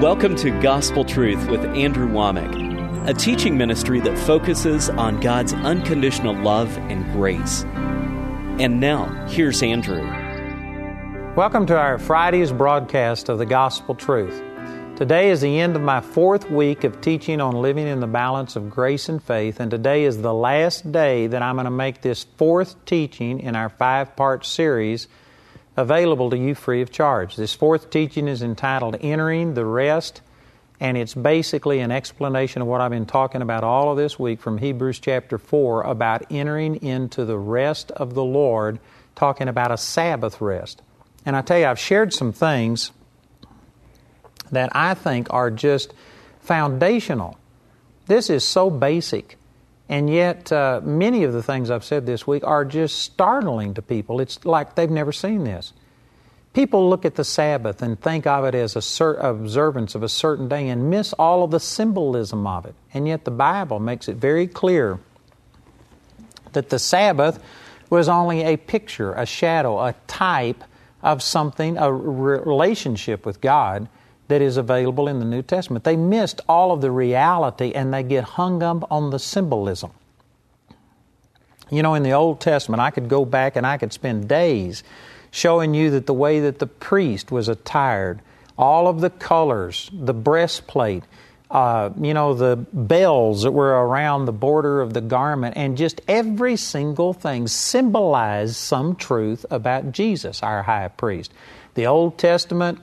Welcome to Gospel Truth with Andrew Womack, a teaching ministry that focuses on God's unconditional love and grace. And now, here's Andrew. Welcome to our Friday's broadcast of the Gospel Truth. Today is the end of my fourth week of teaching on living in the balance of grace and faith, and today is the last day that I'm going to make this fourth teaching in our five-part series available to you free of charge. This fourth teaching is entitled Entering the Rest, and it's basically an explanation of what I've been talking about all of this week from Hebrews chapter 4 about entering into the rest of the Lord, talking about a Sabbath rest. And I tell you, I've shared some things that I think are just foundational. This is so basic. And yet, many of the things I've said this week are just startling to people. It's like they've never seen this. People look at the Sabbath and think of it as observance of a certain day and miss all of the symbolism of it. And yet the Bible makes it very clear that the Sabbath was only a picture, a shadow, a type of something, a relationship with God that is available in the New Testament. They missed all of the reality and they get hung up on the symbolism. You know, in the Old Testament, I could go back and I could spend days showing you that the way that the priest was attired, all of the colors, the breastplate, the bells that were around the border of the garment, and just every single thing symbolized some truth about Jesus, our high priest. The Old Testament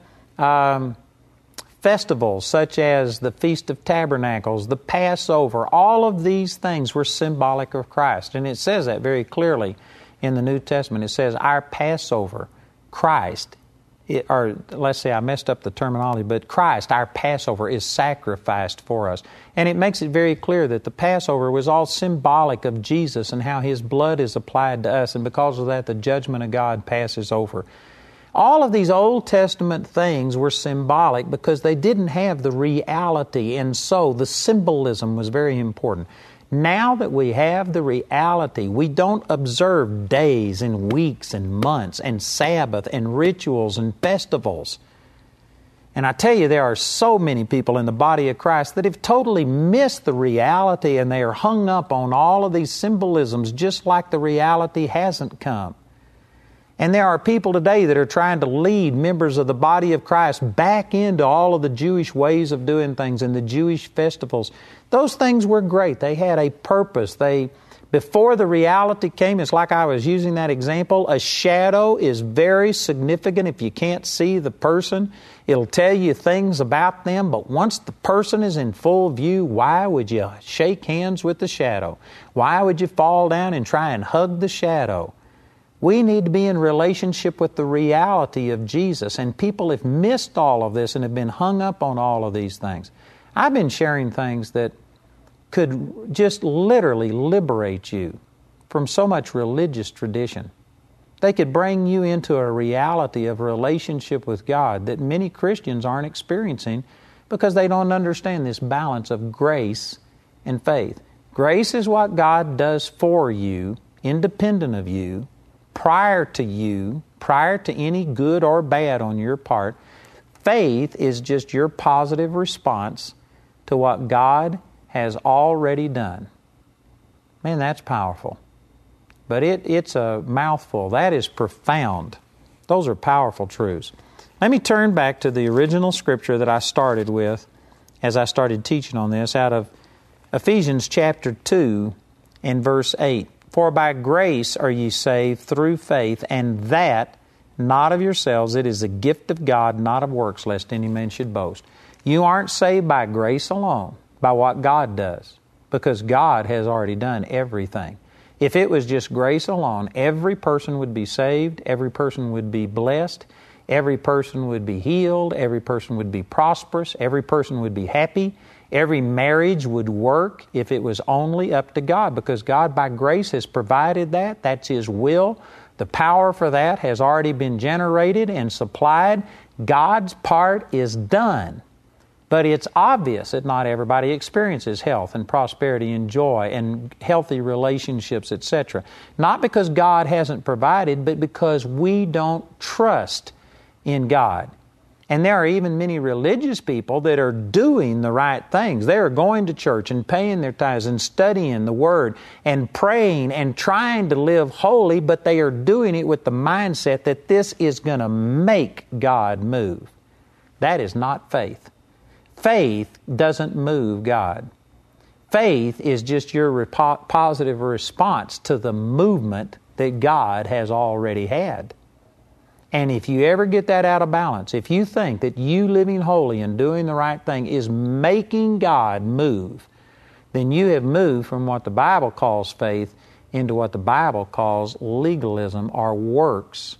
festivals such as the Feast of Tabernacles, the Passover, all of these things were symbolic of Christ. And it says that very clearly in the New Testament. It says our Passover, Christ, or let's say I messed up the terminology, but Christ, our Passover, is sacrificed for us. And it makes it very clear that the Passover was all symbolic of Jesus and how His blood is applied to us, and because of that the judgment of God passes over. All of these Old Testament things were symbolic because they didn't have the reality, and so the symbolism was very important. Now that we have the reality, we don't observe days and weeks and months and Sabbath and rituals and festivals. And I tell you, there are so many people in the body of Christ that have totally missed the reality, and they are hung up on all of these symbolisms just like the reality hasn't come. And there are people today that are trying to lead members of the body of Christ back into all of the Jewish ways of doing things and the Jewish festivals. Those things were great. They had a purpose. Before the reality came, it's like I was using that example, a shadow is very significant. If you can't see the person, it'll tell you things about them. But once the person is in full view, why would you shake hands with the shadow? Why would you fall down and try and hug the shadow? We need to be in relationship with the reality of Jesus, and people have missed all of this and have been hung up on all of these things. I've been sharing things that could just literally liberate you from so much religious tradition. They could bring you into a reality of relationship with God that many Christians aren't experiencing because they don't understand this balance of grace and faith. Grace is what God does for you, independent of you, prior to any good or bad on your part. Faith is just your positive response to what God has already done. Man, that's powerful. But it's a mouthful. That is profound. Those are powerful truths. Let me turn back to the original scripture that I started with as I started teaching on this, out of Ephesians chapter 2 and verse 8. For by grace are ye saved through faith, and that not of yourselves, it is a gift of God, not of works, lest any man should boast. You aren't saved by grace alone, by what God does, because God has already done everything. If it was just grace alone, every person would be saved, every person would be blessed, every person would be healed, every person would be prosperous, every person would be happy. Every marriage would work if it was only up to God, because God by grace has provided that. That's His will. The power for that has already been generated and supplied. God's part is done. But it's obvious that not everybody experiences health and prosperity and joy and healthy relationships, etc. Not because God hasn't provided, but because we don't trust in God. And there are even many religious people that are doing the right things. They are going to church and paying their tithes and studying the Word and praying and trying to live holy, but they are doing it with the mindset that this is going to make God move. That is not faith. Faith doesn't move God. Faith is just your positive response to the movement that God has already had. And if you ever get that out of balance, if you think that you living holy and doing the right thing is making God move, then you have moved from what the Bible calls faith into what the Bible calls legalism or works.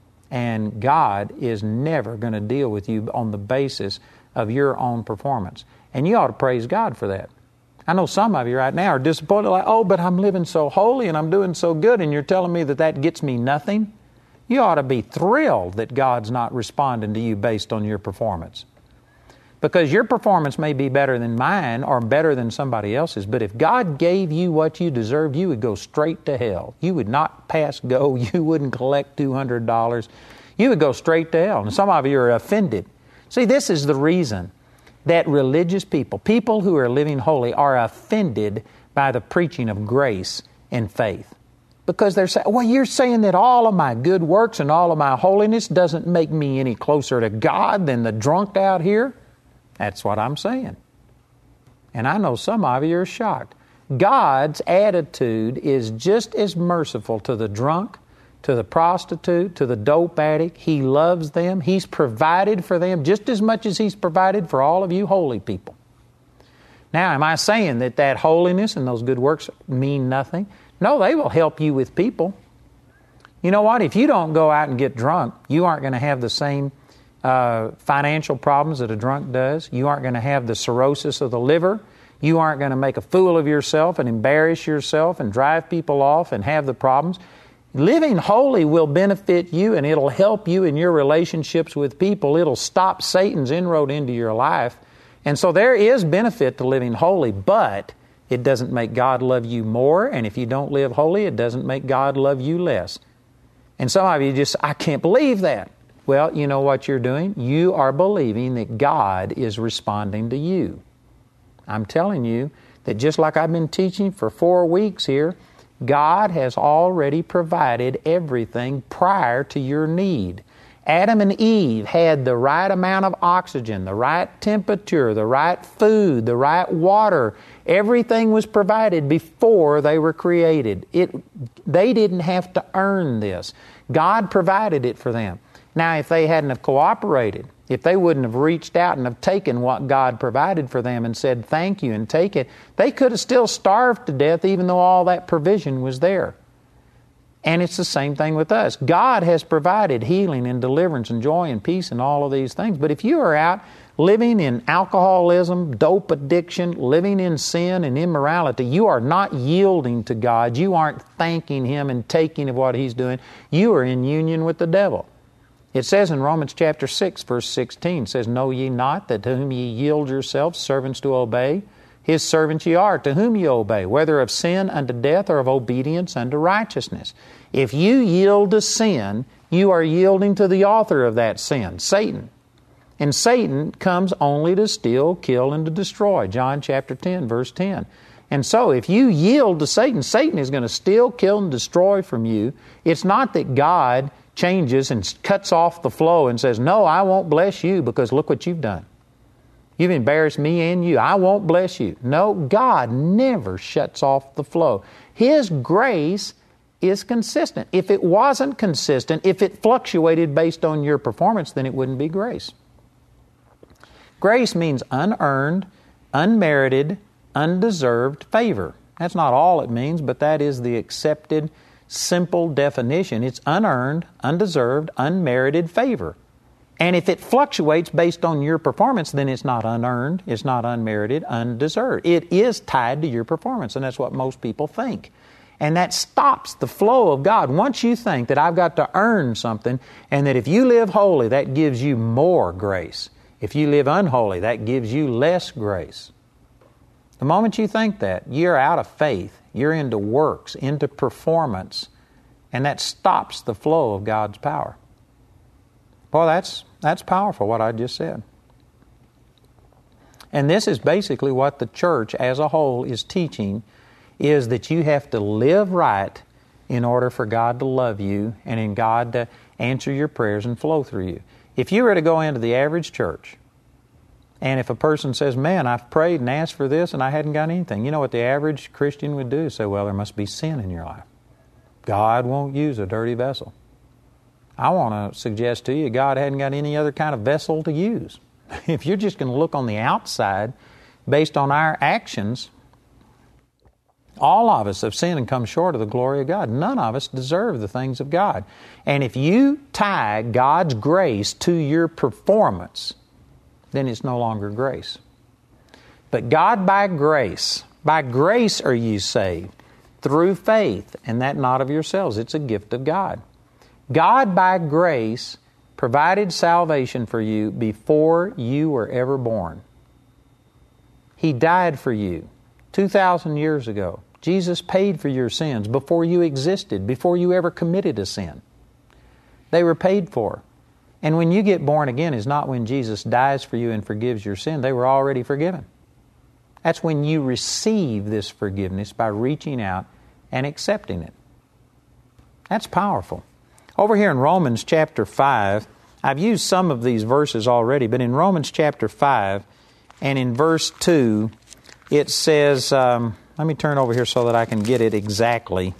And God is never going to deal with you on the basis of your own performance. And you ought to praise God for that. I know some of you right now are disappointed, like, oh, but I'm living so holy and I'm doing so good, and you're telling me that that gets me nothing? You ought to be thrilled that God's not responding to you based on your performance. Because your performance may be better than mine or better than somebody else's, but if God gave you what you deserved, you would go straight to hell. You would not pass go. You wouldn't collect $200. You would go straight to hell. And some of you are offended. See, this is the reason that religious people, people who are living holy, are offended by the preaching of grace and faith. Because they're saying, well, you're saying that all of my good works and all of my holiness doesn't make me any closer to God than the drunk out here? That's what I'm saying. And I know some of you are shocked. God's attitude is just as merciful to the drunk, to the prostitute, to the dope addict. He loves them. He's provided for them just as much as He's provided for all of you holy people. Now, am I saying that that holiness and those good works mean nothing? No, they will help you with people. You know what? If you don't go out and get drunk, you aren't going to have the same financial problems that a drunk does. You aren't going to have the cirrhosis of the liver. You aren't going to make a fool of yourself and embarrass yourself and drive people off and have the problems. Living holy will benefit you, and it'll help you in your relationships with people. It'll stop Satan's inroad into your life. And so there is benefit to living holy, but it doesn't make God love you more, and if you don't live holy, it doesn't make God love you less. And some of you just, I can't believe that. Well, you know what you're doing? You are believing that God is responding to you. I'm telling you that just like I've been teaching for 4 weeks here, God has already provided everything prior to your need. Adam and Eve had the right amount of oxygen, the right temperature, the right food, the right water. Everything was provided before they were created. They didn't have to earn this. God provided it for them. Now, if they hadn't have cooperated, if they wouldn't have reached out and have taken what God provided for them and said thank you and take it, they could have still starved to death even though all that provision was there. And it's the same thing with us. God has provided healing and deliverance and joy and peace and all of these things. But if you are out living in alcoholism, dope addiction, living in sin and immorality, you are not yielding to God. You aren't thanking Him and taking of what He's doing. You are in union with the devil. It says in Romans chapter 6, verse 16, it says, know ye not that to whom ye yield yourselves servants to obey, His servants ye are, to whom ye obey, whether of sin unto death or of obedience unto righteousness. If you yield to sin, you are yielding to the author of that sin, Satan. And Satan comes only to steal, kill, and to destroy. John chapter 10, verse 10. And so if you yield to Satan, Satan is going to steal, kill, and destroy from you. It's not that God changes and cuts off the flow and says, no, I won't bless you because look what you've done. You've embarrassed me and you. I won't bless you. No, God never shuts off the flow. His grace is consistent. If it wasn't consistent, if it fluctuated based on your performance, then it wouldn't be grace. Grace means unearned, unmerited, undeserved favor. That's not all it means, but that is the accepted, simple definition. It's unearned, undeserved, unmerited favor. And if it fluctuates based on your performance, then it's not unearned, it's not unmerited, undeserved. It is tied to your performance, and that's what most people think. And that stops the flow of God. Once you think that I've got to earn something, and that if you live holy, that gives you more grace. If you live unholy, that gives you less grace. The moment you think that, you're out of faith. You're into works, into performance, and that stops the flow of God's power. Boy, That's powerful, what I just said. And this is basically what the church as a whole is teaching, is that you have to live right in order for God to love you and in God to answer your prayers and flow through you. If you were to go into the average church, and if a person says, man, I've prayed and asked for this and I hadn't got anything, you know what the average Christian would do? Say, well, there must be sin in your life. God won't use a dirty vessel. I want to suggest to you, God hadn't got any other kind of vessel to use. If you're just going to look on the outside based on our actions, all of us have sinned and come short of the glory of God. None of us deserve the things of God. And if you tie God's grace to your performance, then it's no longer grace. But God by grace are you saved, through faith, and that not of yourselves. It's a gift of God. God by grace provided salvation for you before you were ever born. He died for you 2,000 years ago. Jesus paid for your sins before you existed, before you ever committed a sin. They were paid for. And when you get born again is not when Jesus dies for you and forgives your sin. They were already forgiven. That's when you receive this forgiveness by reaching out and accepting it. That's powerful. Over here in Romans chapter 5, I've used some of these verses already, but in Romans chapter 5 and in verse 2, it says, let me turn over here so that I can get it exactly.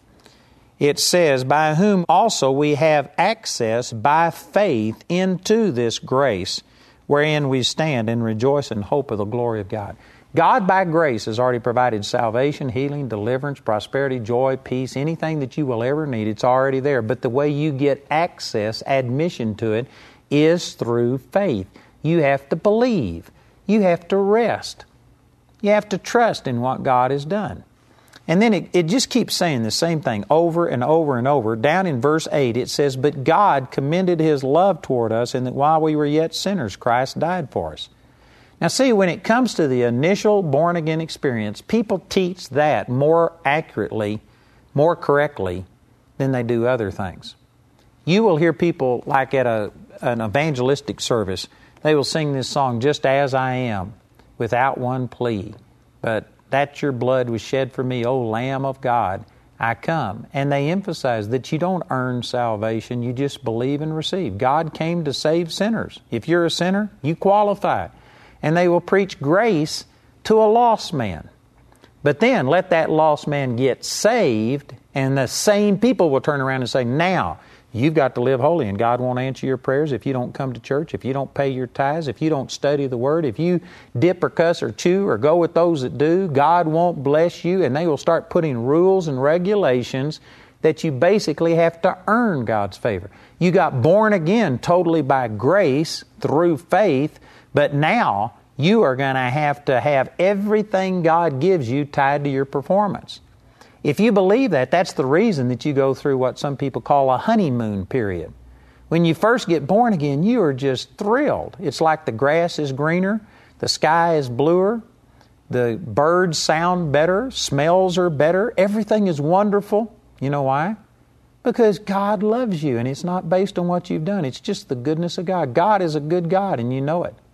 It says, by whom also we have access by faith into this grace, wherein we stand and rejoice in hope of the glory of God. God by grace has already provided salvation, healing, deliverance, prosperity, joy, peace, anything that you will ever need. It's already there. But the way you get access, admission to it, is through faith. You have to believe. You have to rest. You have to trust in what God has done. And then it just keeps saying the same thing over and over and over. Down in verse 8 it says, but God commended His love toward us in that while we were yet sinners, Christ died for us. Now see, when it comes to the initial born-again experience, people teach that more accurately, more correctly than they do other things. You will hear people like at an evangelistic service, they will sing this song, Just As I Am, without one plea. But that your blood was shed for me, O Lamb of God, I come. And they emphasize that you don't earn salvation, you just believe and receive. God came to save sinners. If you're a sinner, you qualify. And they will preach grace to a lost man. But then let that lost man get saved, and the same people will turn around and say, now, you've got to live holy, and God won't answer your prayers if you don't come to church, if you don't pay your tithes, if you don't study the Word, if you dip or cuss or chew or go with those that do, God won't bless you, and they will start putting rules and regulations that you basically have to earn God's favor. You got born again totally by grace through faith, but now you are going to have everything God gives you tied to your performance. If you believe that, that's the reason that you go through what some people call a honeymoon period. When you first get born again, you are just thrilled. It's like the grass is greener, the sky is bluer, the birds sound better, smells are better, everything is wonderful. You know why? Because God loves you, and it's not based on what you've done. It's just the goodness of God. God is a good God, and you know it.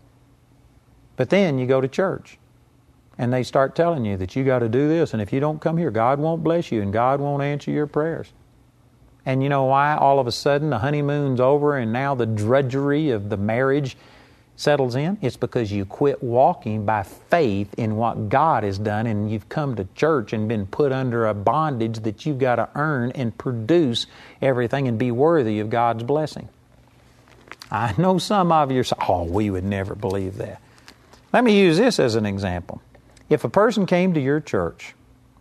But then you go to church. And they start telling you that you got to do this, and if you don't come here, God won't bless you, and God won't answer your prayers. And you know why? All of a sudden, the honeymoon's over, and now the drudgery of the marriage settles in. It's because you quit walking by faith in what God has done, and you've come to church and been put under a bondage that you've got to earn and produce everything and be worthy of God's blessing. I know some of you are saying, oh, we would never believe that. Let me use this as an example. If a person came to your church,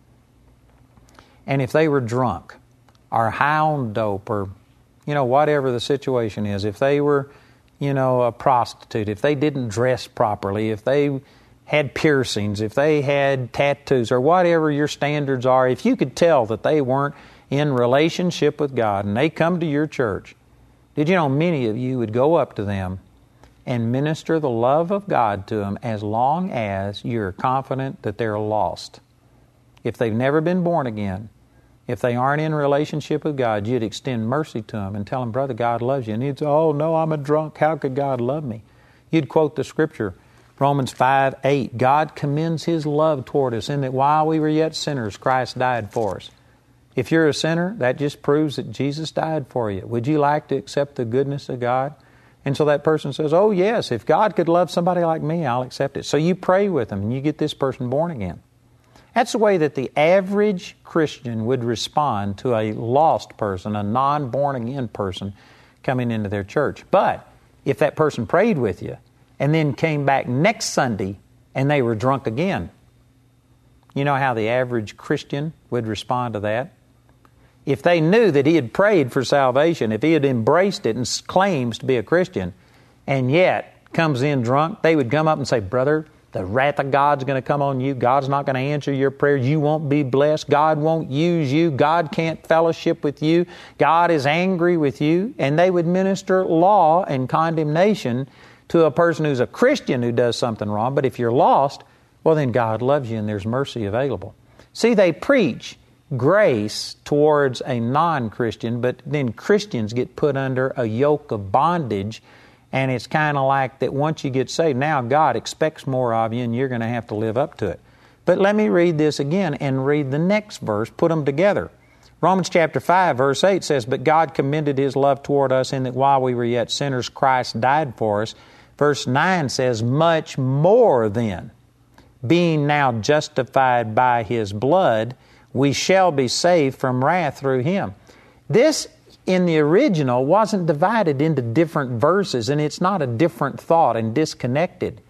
and if they were drunk, or high on dope, or, whatever the situation is, if they were, a prostitute, if they didn't dress properly, if they had piercings, if they had tattoos, or whatever your standards are, if you could tell that they weren't in relationship with God, and they come to your church, did you know many of you would go up to them and minister the love of God to them as long as you're confident that they're lost. If they've never been born again, If they aren't in relationship with God, you'd extend mercy to them and tell them, brother, God loves you. And he'd say, oh, no, I'm a drunk. How could God love me? You'd quote the Scripture, Romans 5:8. God commends His love toward us in that while we were yet sinners, Christ died for us. If you're a sinner, that just proves that Jesus died for you. Would you like to accept the goodness of God? And so that person says, oh, yes, if God could love somebody like me, I'll accept it. So you pray with them and you get this person born again. That's the way that the average Christian would respond to a lost person, a non-born-again person coming into their church. But if that person prayed with you and then came back next Sunday and they were drunk again, you know how the average Christian would respond to that? If they knew that he had prayed for salvation, if he had embraced it and claims to be a Christian, and yet comes in drunk, they would come up and say, brother, the wrath of God's going to come on you. God's not going to answer your prayers. You won't be blessed. God won't use you. God can't fellowship with you. God is angry with you. And they would minister law and condemnation to a person who's a Christian who does something wrong. But if you're lost, well, then God loves you and there's mercy available. See, they preach grace towards a non-Christian, but then Christians get put under a yoke of bondage. And it's kind of like that once you get saved, now God expects more of you and you're going to have to live up to it. But let me read this again and read the next verse, put them together. Romans chapter 5, verse 8 says, but God commended His love toward us in that while we were yet sinners, Christ died for us. Verse 9 says, much more then, being now justified by His blood, we shall be saved from wrath through Him. This in the original wasn't divided into different verses, and it's not a different thought and disconnected.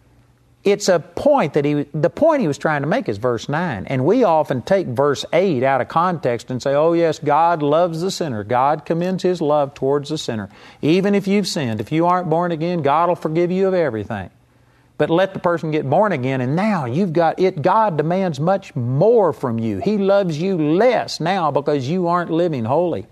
It's a point that the point he was trying to make is verse 9. And we often take verse 8 out of context and say, oh yes, God loves the sinner. God commends His love towards the sinner. Even if you've sinned, if you aren't born again, God will forgive you of everything. But let the person get born again, and now you've got it. God demands much more from you. He loves you less now because you aren't living holy.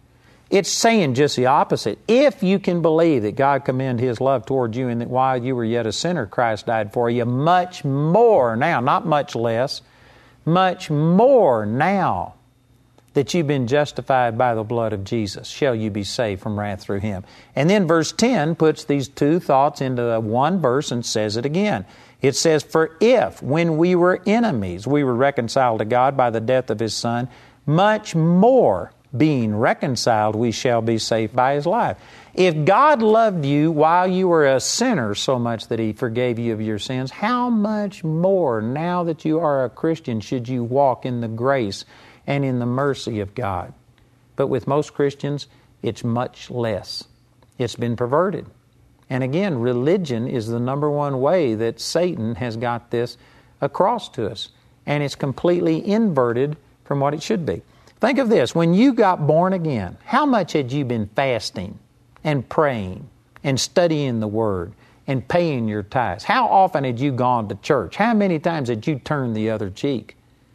It's saying just the opposite. If you can believe that God commended His love toward you and that while you were yet a sinner, Christ died for you, much more now, not much less, much more now that you've been justified by the blood of Jesus, shall you be saved from wrath through Him. And then verse 10 puts these two thoughts into one verse and says it again. It says, for if, when we were enemies, we were reconciled to God by the death of His Son, much more, being reconciled, we shall be saved by His life. If God loved you while you were a sinner so much that He forgave you of your sins, how much more, now that you are a Christian, should you walk in the grace and in the mercy of God? But with most Christians, it's much less. It's been perverted. And again, religion is the number one way that Satan has got this across to us. And it's completely inverted from what it should be. Think of this. When you got born again, how much had you been fasting and praying and studying the Word and paying your tithes? How often had you gone to church? How many times had you turned the other cheek?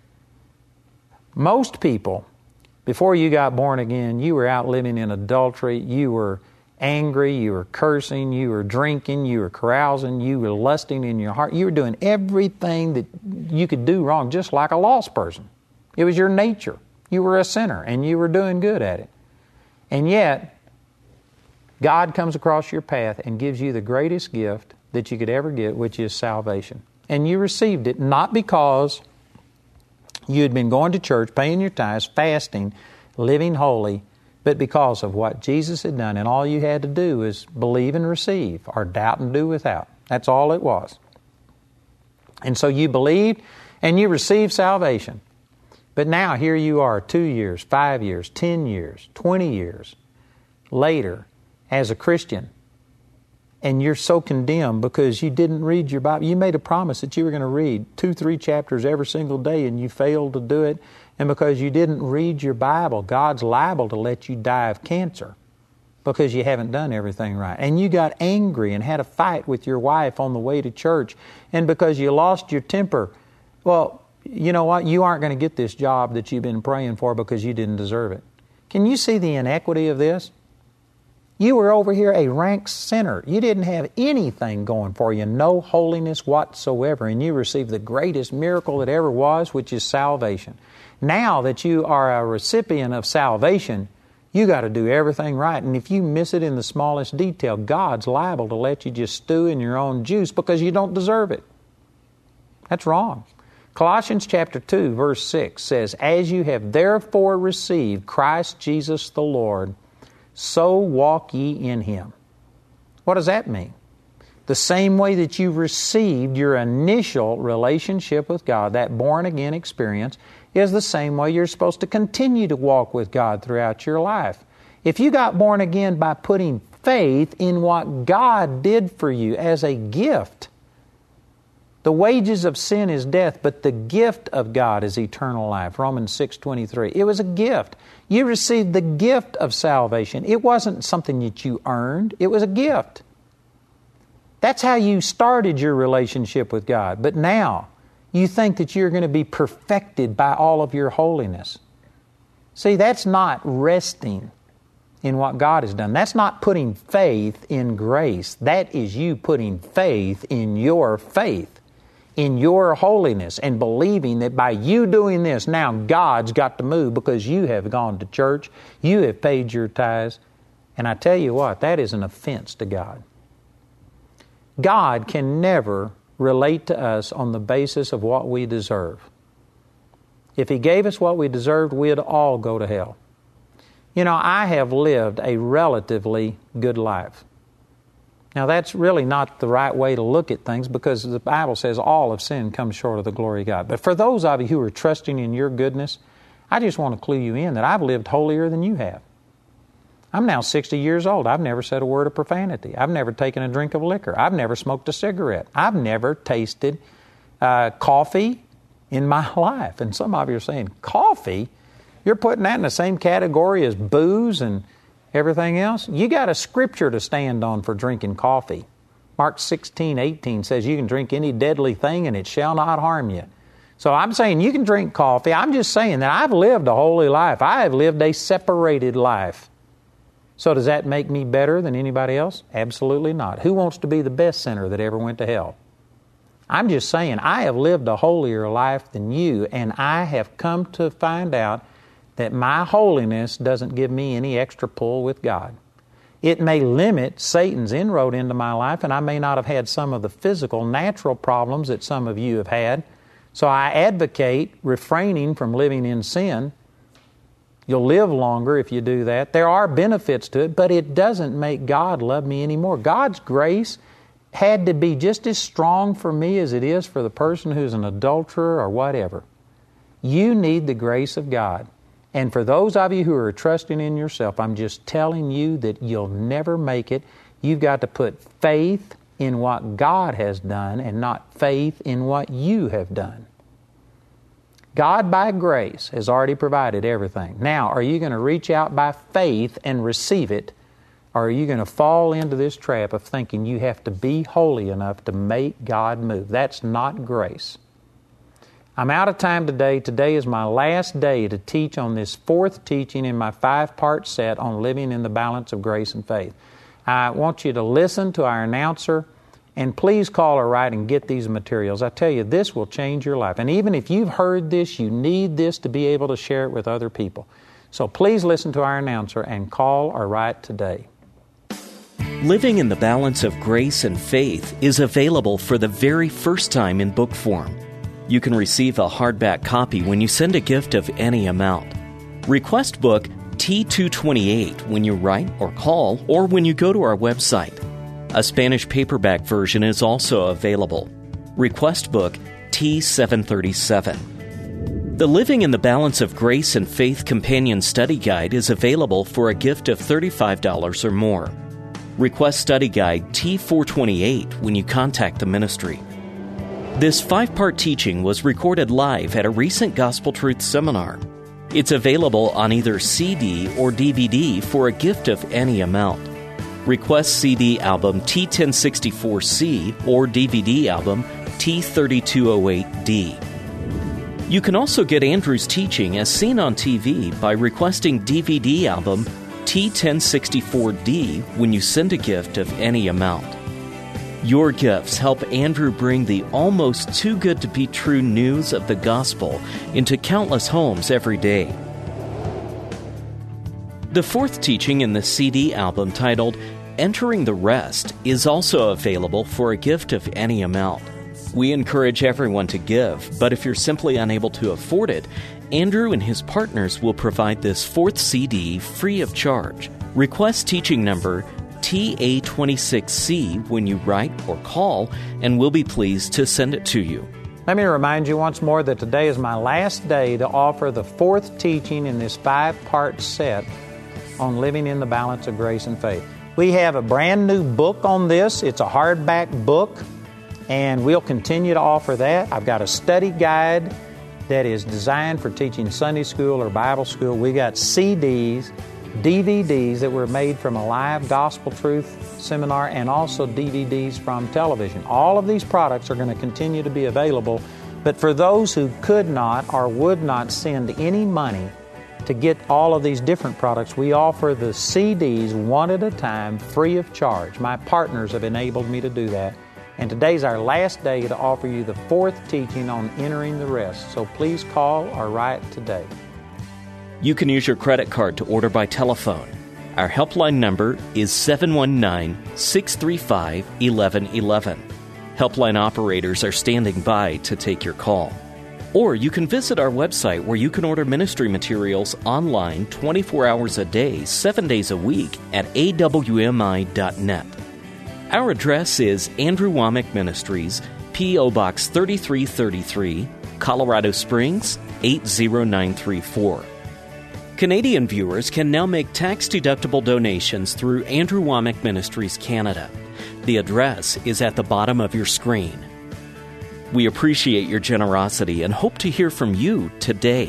Most people, before you got born again, you were out living in adultery, you were angry, you were cursing, you were drinking, you were carousing, you were lusting in your heart. You were doing everything that you could do wrong, just like a lost person. It was your nature. You were a sinner, and you were doing good at it. And yet, God comes across your path and gives you the greatest gift that you could ever get, which is salvation. And you received it not because you had been going to church, paying your tithes, fasting, living holy, but because of what Jesus had done. And all you had to do was believe and receive, or doubt and do without. That's all it was. And so you believed and you received salvation. But now here you are 2 years, 5 years, 10 years, 20 years later as a Christian. And you're so condemned because you didn't read your Bible. You made a promise that you were going to read 2-3 chapters every single day and you failed to do it. And because you didn't read your Bible, God's liable to let you die of cancer because you haven't done everything right. And you got angry and had a fight with your wife on the way to church. And because you lost your temper, well, you know what? You aren't going to get this job that you've been praying for because you didn't deserve it. Can you see the inequity of this? You were over here a rank sinner. You didn't have anything going for you, no holiness whatsoever, and you received the greatest miracle that ever was, which is salvation. Now that you are a recipient of salvation, you got to do everything right. And if you miss it in the smallest detail, God's liable to let you just stew in your own juice because you don't deserve it. That's wrong. Colossians chapter 2, verse 6 says, "As you have therefore received Christ Jesus the Lord, so walk ye in Him." What does that mean? The same way that you received your initial relationship with God, that born-again experience, is the same way you're supposed to continue to walk with God throughout your life. If you got born again by putting faith in what God did for you as a gift, the wages of sin is death, but the gift of God is eternal life. Romans 6:23. It was a gift. You received the gift of salvation. It wasn't something that you earned. It was a gift. That's how you started your relationship with God. But now, you think that you're going to be perfected by all of your holiness. See, that's not resting in what God has done. That's not putting faith in grace. That is you putting faith, in your holiness, and believing that by you doing this, now God's got to move because you have gone to church, you have paid your tithes. And I tell you what, that is an offense to God. God can never relate to us on the basis of what we deserve. If He gave us what we deserved, we'd all go to hell. You know, I have lived a relatively good life. Now, that's really not the right way to look at things because the Bible says all of sin comes short of the glory of God. But for those of you who are trusting in your goodness, I just want to clue you in that I've lived holier than you have. I'm now 60 years old. I've never said a word of profanity. I've never taken a drink of liquor. I've never smoked a cigarette. I've never tasted coffee in my life. And some of you are saying, coffee? You're putting that in the same category as booze and everything else? You got a scripture to stand on for drinking coffee. Mark 16:18 says you can drink any deadly thing and it shall not harm you. So I'm saying you can drink coffee. I'm just saying that I've lived a holy life. I have lived a separated life. So does that make me better than anybody else? Absolutely not. Who wants to be the best sinner that ever went to hell? I'm just saying I have lived a holier life than you, and I have come to find out that my holiness doesn't give me any extra pull with God. It may limit Satan's inroad into my life, and I may not have had some of the physical, natural problems that some of you have had. So I advocate refraining from living in sin. You'll live longer if you do that. There are benefits to it, but it doesn't make God love me anymore. God's grace had to be just as strong for me as it is for the person who's an adulterer or whatever. You need the grace of God. And for those of you who are trusting in yourself, I'm just telling you that you'll never make it. You've got to put faith in what God has done and not faith in what you have done. God, by grace, has already provided everything. Now, are you going to reach out by faith and receive it, or are you going to fall into this trap of thinking you have to be holy enough to make God move? That's not grace. I'm out of time today. Today is my last day to teach on this fourth teaching in my 5-part set on living in the balance of grace and faith. I want you to listen to our announcer, and please call or write and get these materials. I tell you, this will change your life. And even if you've heard this, you need this to be able to share it with other people. So please listen to our announcer and call or write today. Living in the Balance of Grace and Faith is available for the very first time in book form. You can receive a hardback copy when you send a gift of any amount. Request book T228 when you write or call, or when you go to our website. A Spanish paperback version is also available. Request book T737. The Living in the Balance of Grace and Faith Companion Study Guide is available for a gift of $35 or more. Request Study Guide T428 when you contact the ministry. This 5-part teaching was recorded live at a recent Gospel Truth seminar. It's available on either CD or DVD for a gift of any amount. Request CD album T1064C or DVD album T3208D. You can also get Andrew's teaching as seen on TV by requesting DVD album T1064D when you send a gift of any amount. Your gifts help Andrew bring the almost too good to be true news of the gospel into countless homes every day. The fourth teaching in the CD album, titled Entering the Rest, is also available for a gift of any amount. We encourage everyone to give, but if you're simply unable to afford it, Andrew and his partners will provide this fourth CD free of charge. Request teaching number TA26C when you write or call, and we'll be pleased to send it to you. Let me remind you once more that today is my last day to offer the fourth teaching in this 5-part set on living in the balance of grace and faith. We have a brand new book on this. It's a hardback book, and we'll continue to offer that. I've got a study guide that is designed for teaching Sunday school or Bible school. We got CDs, DVDs that were made from a live gospel truth seminar, and also DVDs from television. All of these products are going to continue to be available, but for those who could not or would not send any money to get all of these different products, we offer the CDs one at a time, free of charge. My partners have enabled me to do that. And today's our last day to offer you the fourth teaching on entering the rest. So please call or write today. You can use your credit card to order by telephone. Our helpline number is 719-635-1111. Helpline operators are standing by to take your call. Or you can visit our website where you can order ministry materials online 24 hours a day, 7 days a week at awmi.net. Our address is Andrew Wommack Ministries, P.O. Box 3333, Colorado Springs, 80934. Canadian viewers can now make tax-deductible donations through Andrew Wommack Ministries Canada. The address is at the bottom of your screen. We appreciate your generosity and hope to hear from you today.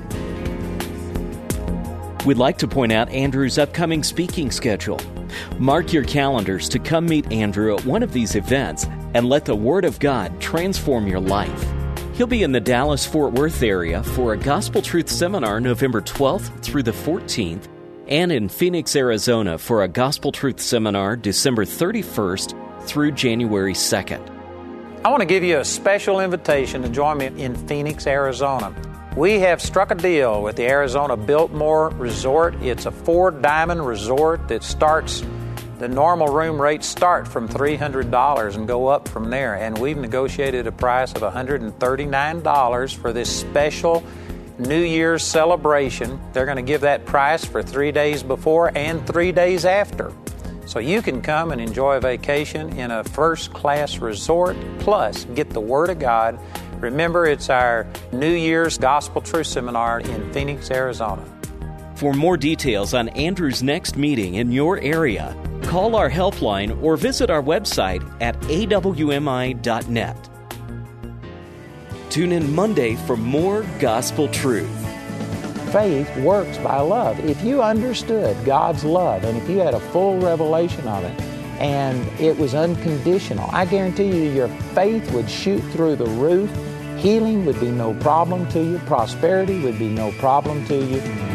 We'd like to point out Andrew's upcoming speaking schedule. Mark your calendars to come meet Andrew at one of these events and let the Word of God transform your life. He'll be in the Dallas-Fort Worth area for a Gospel Truth Seminar November 12th through the 14th, and in Phoenix, Arizona for a Gospel Truth Seminar December 31st through January 2nd. I want to give you a special invitation to join me in Phoenix, Arizona. We have struck a deal with the Arizona Biltmore Resort. It's a 4-diamond resort that starts, the normal room rates start from $300 and go up from there. And we've negotiated a price of $139 for this special New Year's celebration. They're going to give that price for 3 days before and 3 days after. So you can come and enjoy a vacation in a first-class resort, plus get the Word of God. Remember, it's our New Year's Gospel Truth Seminar in Phoenix, Arizona. For more details on Andrew's next meeting in your area, call our helpline or visit our website at awmi.net. Tune in Monday for more Gospel Truth. Faith works by love. If you understood God's love and if you had a full revelation of it and it was unconditional, I guarantee you your faith would shoot through the roof. Healing would be no problem to you. Prosperity would be no problem to you.